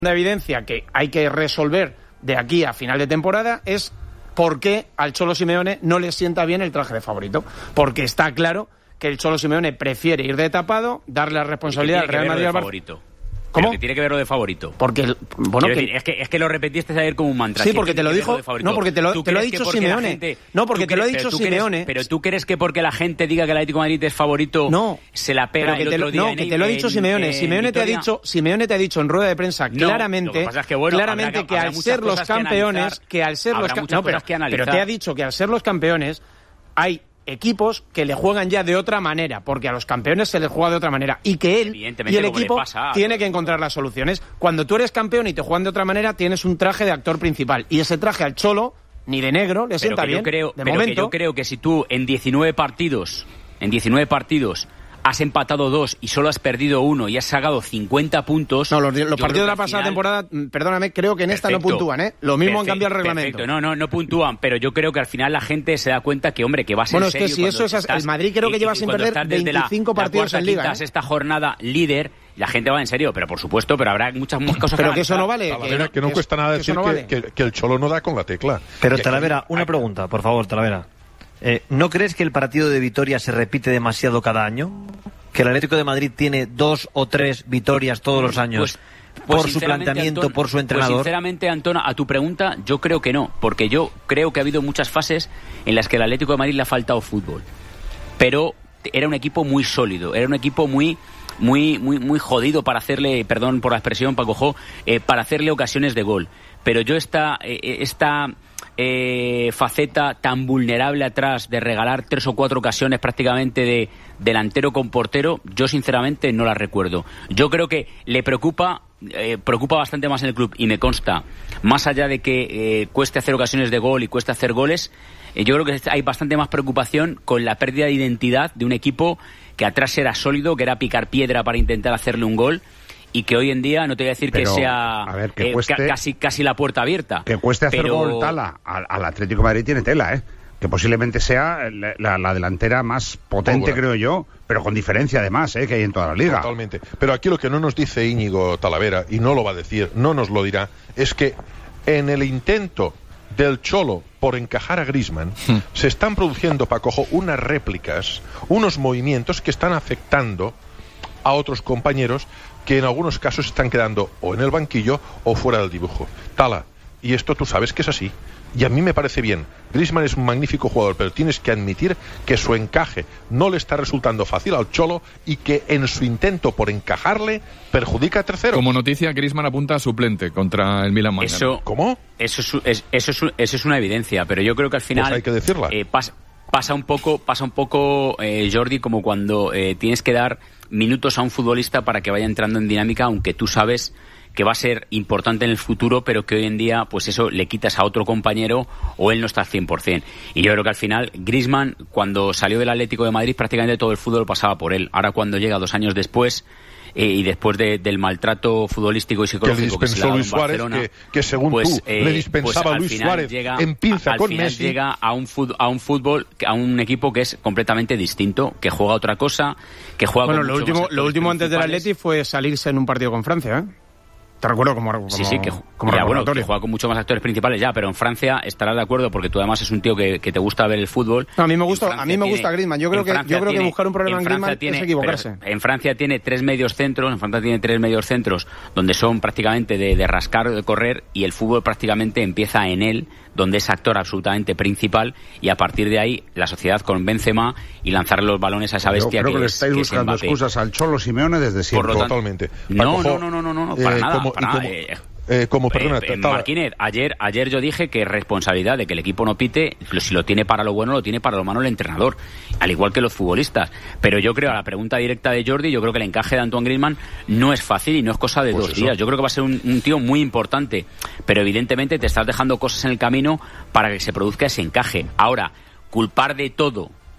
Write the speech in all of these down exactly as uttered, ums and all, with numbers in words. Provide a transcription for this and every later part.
La evidencia que hay que resolver de aquí a final de temporada es por qué al Cholo Simeone no le sienta bien el traje de favorito. Porque está claro que el Cholo Simeone prefiere ir de tapado, darle la responsabilidad al Real Madrid al Barça. ¿Cómo? Pero que tiene que verlo de favorito. Porque, bueno, que... decir, es, que, es que lo repetiste ayer como un mantra. Sí, porque te lo dijo... No, porque te lo, te lo ha dicho Simeone. Gente, no, porque te lo ha dicho pero Simeone. Crees, pero tú crees que porque la gente diga que el Atlético de Madrid es favorito, no, se la pega que el te otro lo, día No, en, que te lo ha dicho Simeone. En, Simeone, en te ha dicho, Simeone te ha dicho en rueda de prensa no, claramente, es que, bueno, claramente habrá, que habrá al ser los campeones... Que, que al ser los campeones... No, pero, pero te ha dicho que al ser los campeones hay... equipos que le juegan ya de otra manera, porque a los campeones se les juega de otra manera, y que él y el equipo pasa, tiene que encontrar las soluciones. Cuando tú eres campeón y te juegan de otra manera, tienes un traje de actor principal, y ese traje al Cholo, ni de negro, le sienta bien, creo, de pero momento. Que yo creo que si tú en diecinueve partidos, en diecinueve partidos, has empatado dos y solo has perdido uno y has sacado cincuenta puntos... No, los, los partidos de la pasada final... temporada, perdóname, creo que en esta perfecto, no puntúan, ¿eh? Lo mismo perfecto, han cambiado el reglamento. Perfecto, no, no, no puntúan, pero yo creo que al final la gente se da cuenta que, hombre, que va a ser bueno, serio. Bueno, es que si eso es... Estás, el Madrid creo que y, lleva y sin perder veinticinco la, partidos la en Liga, ¿eh? Esta jornada líder, la gente va en serio, pero por supuesto, pero habrá muchas más cosas pero que... que eso no vale. Talavera, que, que no que cuesta nada decir que, no vale. que, que, que el Cholo no da con la tecla. Pero Talavera, una pregunta, por favor, Talavera. Eh, ¿No crees que el partido de Vitoria se repite demasiado cada año? ¿Que el Atlético de Madrid tiene dos o tres victorias todos los años pues, pues por su planteamiento, Antón, por su entrenador? Pues sinceramente, Antón, a tu pregunta, yo creo que no, porque yo creo que ha habido muchas fases en las que el Atlético de Madrid le ha faltado fútbol. Pero era un equipo muy sólido, era un equipo muy... muy muy muy jodido para hacerle, perdón por la expresión, Paco Jo, eh, para hacerle ocasiones de gol. Pero yo esta... Eh, esta Eh, faceta tan vulnerable atrás de regalar tres o cuatro ocasiones prácticamente de delantero con portero, yo sinceramente no la recuerdo. Yo creo que le preocupa eh, preocupa bastante más en el club, y me consta, más allá de que eh, cueste hacer ocasiones de gol y cueste hacer goles, eh, yo creo que hay bastante más preocupación con la pérdida de identidad de un equipo que atrás era sólido, que era picar piedra para intentar hacerle un gol, y que hoy en día, no te voy a decir pero, que sea a ver, que eh, cueste, casi casi la puerta abierta. Que cueste hacer pero... gol Tala al, al Atlético de Madrid tiene tela, ¿eh? Que posiblemente sea la, la, la delantera más potente, oh, creo yo, pero con diferencia además, ¿eh? Que hay en toda la liga. Totalmente. Pero aquí lo que no nos dice Íñigo Talavera, y no lo va a decir, no nos lo dirá, es que en el intento del Cholo por encajar a Griezmann, hmm. se están produciendo, Paco, unas réplicas, unos movimientos que están afectando a otros compañeros que en algunos casos están quedando o en el banquillo o fuera del dibujo. Tala, y esto tú sabes que es así. Y a mí me parece bien. Griezmann es un magnífico jugador, pero tienes que admitir que su encaje no le está resultando fácil al Cholo y que en su intento por encajarle perjudica a tercero. Como noticia, Griezmann apunta a suplente contra el Milan mañana. Eso, ¿Cómo? Eso es, es, eso, es, eso es una evidencia, pero yo creo que al final... Pues hay que decirla. Eh, pasa, pasa un poco, pasa un poco eh, Jordi, como cuando eh, tienes que dar minutos a un futbolista para que vaya entrando en dinámica, aunque tú sabes que va a ser importante en el futuro, pero que hoy en día, pues eso, le quitas a otro compañero o él no está al cien por ciento. Y yo creo que al final, Griezmann, cuando salió del Atlético de Madrid, prácticamente todo el fútbol pasaba por él. Ahora, cuando llega dos años después, eh, y después de, del maltrato futbolístico y psicológico que le dispensó que Luis Suárez, Barcelona, que, que según pues, tú eh, le dispensaba pues Luis Suárez llega, en pinza al con final Messi. llega a un, fútbol, a un fútbol, a un equipo que es completamente distinto, que juega otra cosa, que juega bueno, con lo último, lo último antes del Atleti fue salirse en un partido con Francia, ¿eh? Te recuerdo como, como sí, sí, que, como ya, bueno, que juega con muchos más actores principales ya, pero en Francia estarás de acuerdo porque tú además es un tío que, que te gusta ver el fútbol. No, a mí me gusta, a mí me gusta tiene, Griezmann. Yo creo que yo creo tiene, que buscar un problema en, en Griezmann tiene, es equivocarse. En Francia tiene tres medios centros, en Francia tiene tres medios centros donde son prácticamente de, de rascar o de correr, y el fútbol prácticamente empieza en él, donde es actor absolutamente principal, y a partir de ahí la sociedad con Benzema y lanzarle los balones a esa bestia. Yo creo que, que le es, estáis que buscando excusas al Cholo Simeone desde siempre. Por lo tanto, totalmente. No, no, no, no, no, no, para eh, nada, como, para nada. Como, eh, eh, como, perdona, eh, Marquínez, ayer, ayer yo dije que responsabilidad de que el equipo no pite, si lo tiene para lo bueno, lo tiene para lo malo el entrenador, al igual que los futbolistas. Pero yo creo, a la pregunta directa de Jordi, yo creo que el encaje de Antoine Griezmann no es fácil y no es cosa de pues dos eso. días. Yo creo que va a ser un, un tío muy importante, pero evidentemente te estás dejando cosas en el camino para que se produzca ese encaje. Ahora, culpar de todo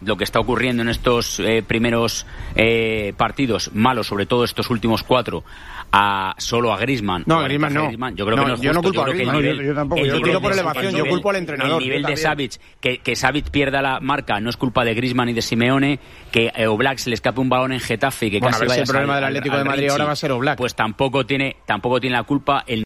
lo que está ocurriendo en estos eh, primeros eh, partidos malos, sobre todo estos últimos cuatro, a solo a Griezmann. No, a Griezmann no. Griezmann, yo creo no, que no es yo justo. no culpo yo a Griezmann. Nivel, no, yo, yo tampoco. Yo Yo tiro por elevación, yo culpo al entrenador. El nivel de Savic, que, que Savic pierda la marca, no es culpa de Griezmann y de Simeone, que eh, Oblak se le escape un balón en Getafe y que bueno, casi a ver vaya si el problema al, del Atlético al, de Madrid Richie, ahora va a ser Oblak. Pues tampoco tiene, tampoco tiene la culpa el